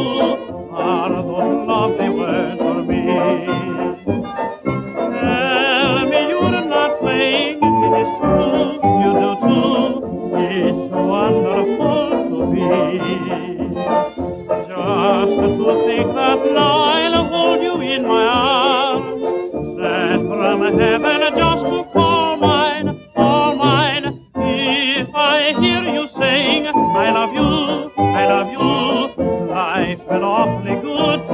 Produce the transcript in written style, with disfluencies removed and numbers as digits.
are those lovely words for me. Tell me you're not playing, it is true, you do too. It's wonderful to be. Just to think that now I'll hold you in my arms, sent from heaven just to call mine, all mine. If I hear you saying, I love you, life felt awfully good.